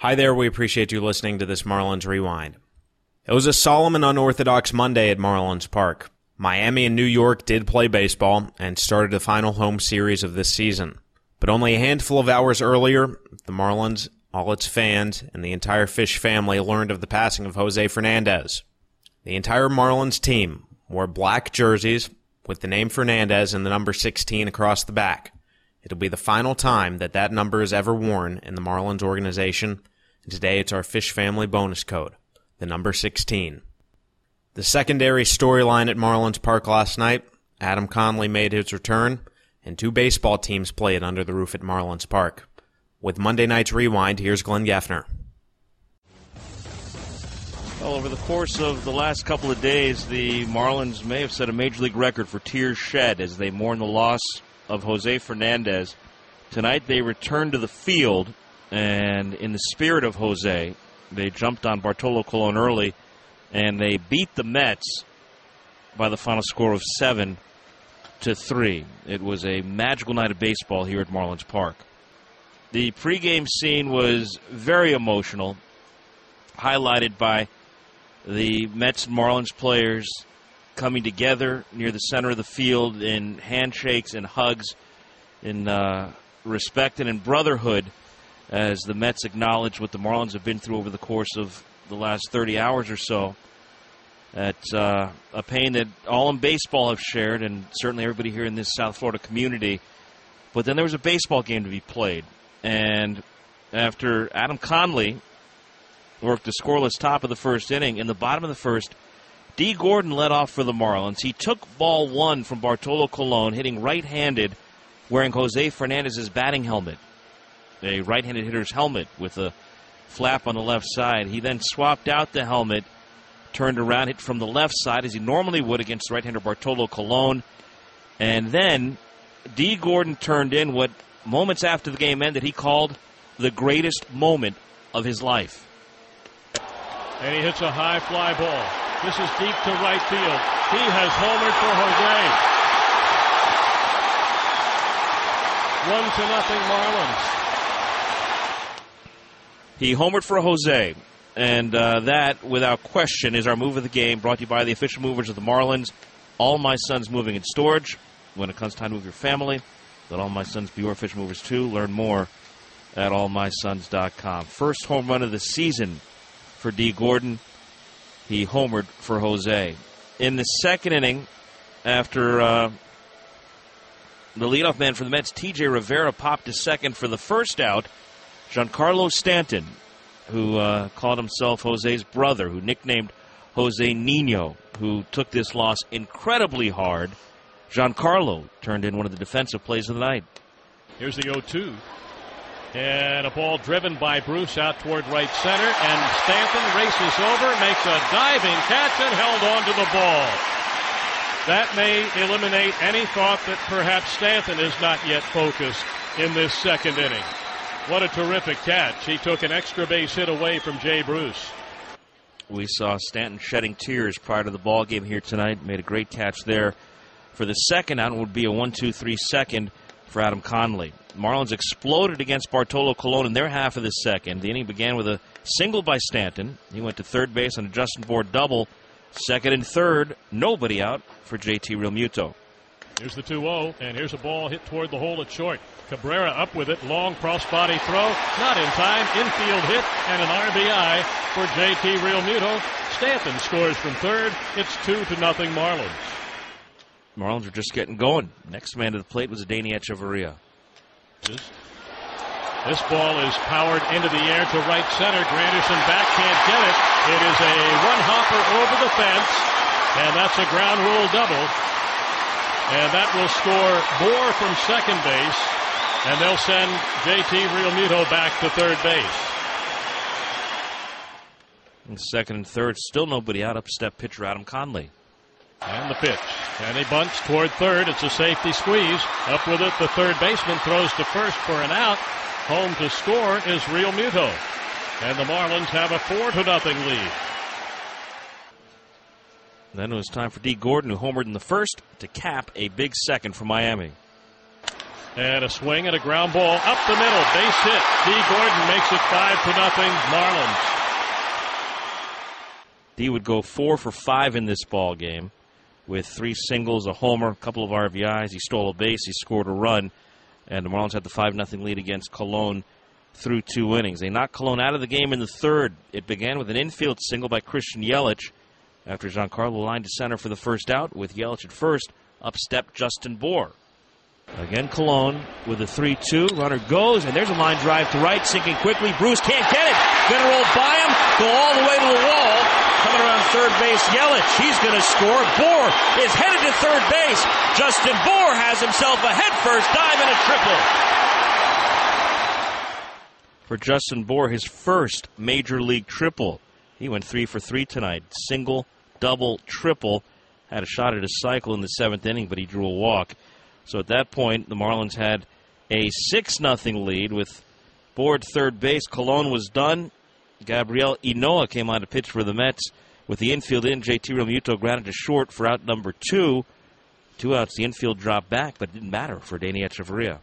Hi there, we appreciate you listening to this Marlins Rewind. It was a solemn and unorthodox Monday at Marlins Park. Miami and New York did play baseball and started the final home series of this season. But only a handful of hours earlier, the Marlins, all its fans, and the entire Fish family learned of the passing of Jose Fernandez. The entire Marlins team wore black jerseys with the name Fernandez and the number 16 across the back. It'll be the final time that that number is ever worn in the Marlins organization, and today it's our Fish family bonus code, the number 16. The secondary storyline at Marlins Park last night, Adam Conley made his return, and two baseball teams played under the roof at Marlins Park. With Monday night's Rewind, here's Glenn Geffner. Well, over the course of the last couple of days, the Marlins may have set a Major League record for tears shed as they mourn the loss of Jose Fernandez. Tonight they returned to the field, and in the spirit of Jose, they jumped on Bartolo Colon early, and they beat the Mets by the final score of 7-3. It was a magical night of baseball here at Marlins Park. The pregame scene was very emotional, highlighted by the Mets and Marlins players coming together near the center of the field in handshakes and hugs, in respect and in brotherhood, as the Mets acknowledge what the Marlins have been through over the course of the last 30 hours or so. It's a pain that all in baseball have shared, and certainly everybody here in this South Florida community. But then there was a baseball game to be played, and after Adam Conley worked a scoreless top of the first inning, in the bottom of the first, Dee Gordon led off for the Marlins. He took ball one from Bartolo Colon, hitting right-handed, wearing Jose Fernandez's batting helmet, a right-handed hitter's helmet with a flap on the left side. He then swapped out the helmet, turned around, hit from the left side as he normally would against right-hander Bartolo Colon, and then Dee Gordon turned in what moments after the game ended he called the greatest moment of his life. And he hits a high fly ball. This is deep to right field. He has homered for Jose. 1-0 Marlins. He homered for Jose. And that, without question, is our move of the game, brought to you by the official movers of the Marlins. All My Sons Moving and Storage. When it comes time to move your family, let All My Sons be your official movers too. Learn more at allmysons.com. First home run of the season for Dee Gordon. He homered for Jose. In the second inning, after the leadoff man for the Mets, T.J. Rivera, popped to second for the first out, Giancarlo Stanton, who called himself Jose's brother, who nicknamed Jose Nino, who took this loss incredibly hard. Giancarlo turned in one of the defensive plays of the night. Here's the 0-2. And a ball driven by Bruce out toward right center, and Stanton races over, makes a diving catch, and held on to the ball. That may eliminate any thought that perhaps Stanton is not yet focused in this second inning. What a terrific catch. He took an extra base hit away from Jay Bruce. We saw Stanton shedding tears prior to the ball game here tonight. Made a great catch there. For the second out, it would be a 1-2-3 second for Adam Conley. Marlins exploded against Bartolo Colon in their half of the second. The inning began with a single by Stanton. He went to third base on a Justin Bour double. Second and third, nobody out for JT Realmuto. Here's the 2-0, and here's a ball hit toward the hole at short. Cabrera up with it, long cross-body throw, not in time, infield hit, and an RBI for JT Realmuto. Stanton scores from third. It's 2-0 Marlins. Marlins are just getting going. Next man to the plate was Adeiny Hechavarria. This ball is powered into the air to right center. Granderson back, can't get it. It is a one-hopper over the fence, and that's a ground rule double. And that will score Bour from second base, and they'll send JT Realmuto back to third base. In second and third, still nobody out. Up step pitcher Adam Conley. And the pitch. And he bunts toward third. It's a safety squeeze. Up with it, the third baseman throws to first for an out. Home to score is Realmuto. And the Marlins have a 4-0 lead. Then it was time for Dee Gordon, who homered in the first, to cap a big second for Miami. And a swing and a ground ball up the middle. Base hit. Dee Gordon makes it 5-0 Marlins. Dee would go 4 for 5 in this ball game with 3 singles, a homer, a couple of RBIs. He stole a base. He scored a run. And the Marlins had the 5-0 lead against Cologne through 2 innings. They knocked Cologne out of the game in the third. It began with an infield single by Christian Yelich after Giancarlo lined to center for the first out. With Yelich at first, up stepped Justin Bour. Again, Cologne with a 3-2. Runner goes, and there's a line drive to right, sinking quickly. Bruce can't get it. Gonna roll by him, go all the way to the wall. Coming around third base, Yelich. He's gonna score. Bour is headed to third base. Justin Bour has himself a headfirst dive and a triple. For Justin Bour, his first major league triple. He went 3 for 3 tonight. Single, double, triple. Had a shot at a cycle in the 7th inning, but he drew a walk. So at that point, the Marlins had a 6-0 lead with Bour at third base. Cologne was done. Gabriel Ynoa came on to pitch for the Mets. With the infield in, JT Realmuto grounded to short for out number 2. 2 outs, the infield dropped back, but it didn't matter for Danny Echeverria.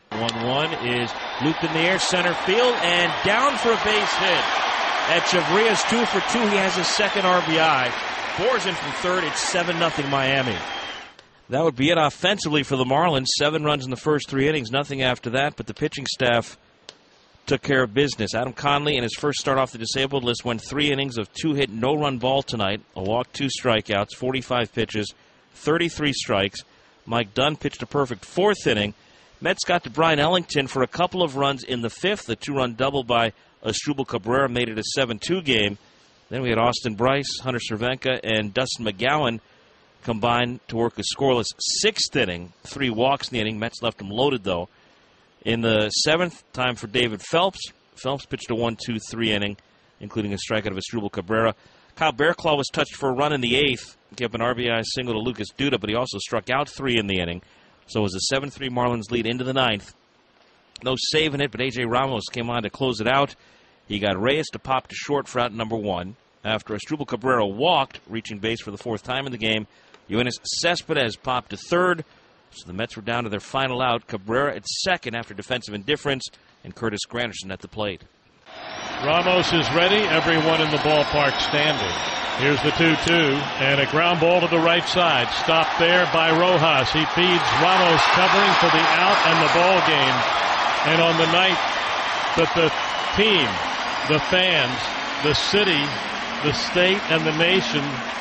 1-1 is looped in the air, center field, and down for a base hit. Echeverria's 2 for 2. He has his second RBI. Bour's in from third. It's 7-0 Miami. That would be it offensively for the Marlins. 7 runs in the first 3 innings, nothing after that, but the pitching staff took care of business. Adam Conley, in his first start off the disabled list, went 3 innings of 2-hit, no-run ball tonight. A walk, 2 strikeouts, 45 pitches, 33 strikes. Mike Dunn pitched a perfect 4th inning. Mets got to Brian Ellington for a couple of runs in the 5th. The 2-run double by Asdrubal Cabrera made it a 7-2 game. Then we had Austin Bryce, Hunter Cervenka, and Dustin McGowan combined to work a scoreless 6th inning. 3 walks in the inning. Mets left them loaded, though. In the 7th, time for David Phelps. Phelps pitched a 1-2-3 inning, including a strikeout of Asdrubal Cabrera. Kyle Bearclaw was touched for a run in the 8th. Gave an RBI single to Lucas Duda, but he also struck out 3 in the inning. So it was a 7-3 Marlins lead into the 9th. No saving it, but A.J. Ramos came on to close it out. He got Reyes to pop to short for out number 1. After Asdrubal Cabrera walked, reaching base for the 4th time in the game, Yoenis Cespedes popped to third. So the Mets were down to their final out. Cabrera at second after defensive indifference, and Curtis Granderson at the plate. Ramos is ready. Everyone in the ballpark standing. Here's the 2-2, and a ground ball to the right side. Stopped there by Rojas. He feeds Ramos, covering for the out and the ball game. And on the night that the team, the fans, the city, the state, and the nation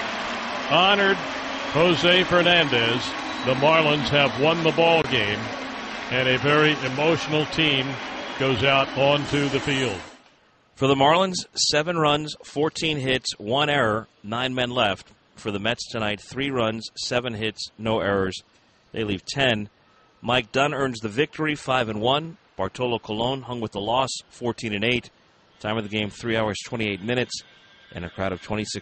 honored Jose Fernandez, the Marlins have won the ball game, and a very emotional team goes out onto the field. For the Marlins, 7 runs, 14 hits, 1 error, 9 men left. For the Mets tonight, 3 runs, 7 hits, no errors. They leave 10. Mike Dunn earns the victory, 5-1. Bartolo Colon hung with the loss, 14-8. Time of the game, 3 hours, 28 minutes. And a crowd of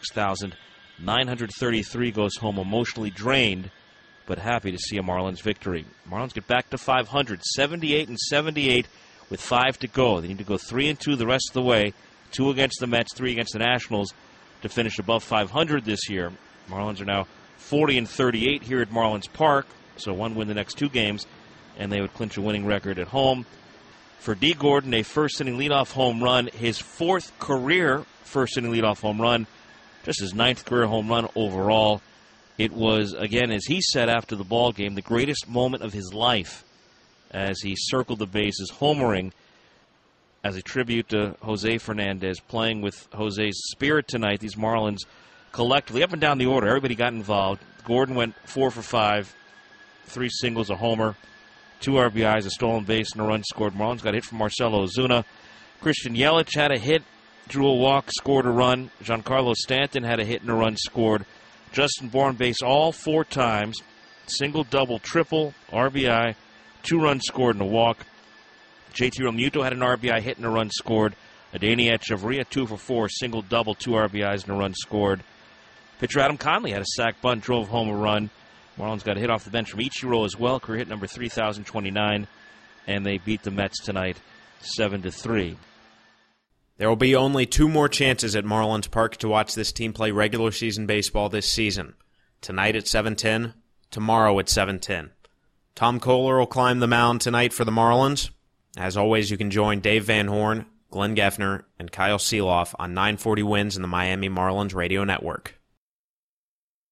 26,933 goes home emotionally drained, but happy to see a Marlins victory. Marlins get back to 500, 78-78 with 5 to go. They need to go 3-2 the rest of the way, 2 against the Mets, 3 against the Nationals to finish above 500 this year. Marlins are now 40-38 here at Marlins Park, so 1 win the next 2 games, and they would clinch a winning record at home. For Dee Gordon, a first-inning leadoff home run, his 4th career first-inning leadoff home run, just his 9th career home run overall. It was, again, as he said after the ball game, the greatest moment of his life as he circled the bases, homering as a tribute to Jose Fernandez, playing with Jose's spirit tonight. These Marlins collectively, up and down the order, everybody got involved. Gordon went 4 for 5, 3 singles, a homer, 2 RBIs, a stolen base, and a run scored. Marlins got a hit from Marcelo Ozuna. Christian Yelich had a hit, drew a walk, scored a run. Giancarlo Stanton had a hit and a run scored. Justin Bour on base all 4 times. Single, double, triple, RBI, 2 runs scored and a walk. JT Realmuto had an RBI hit and a run scored. Adeiny Echeverria, 2 for 4, single, double, 2 RBIs and a run scored. Pitcher Adam Conley had a sac bunt, drove home a run. Marlins got a hit off the bench from Ichiro as well, career hit number 3,029, and they beat the Mets tonight 7-3. There will be only 2 more chances at Marlins Park to watch this team play regular season baseball this season. Tonight at 7:10, tomorrow at 7:10. Tom Kohler will climb the mound tonight for the Marlins. As always, you can join Dave Van Horn, Glenn Geffner, and Kyle Seeloff on 940 Wins in the Miami Marlins Radio Network.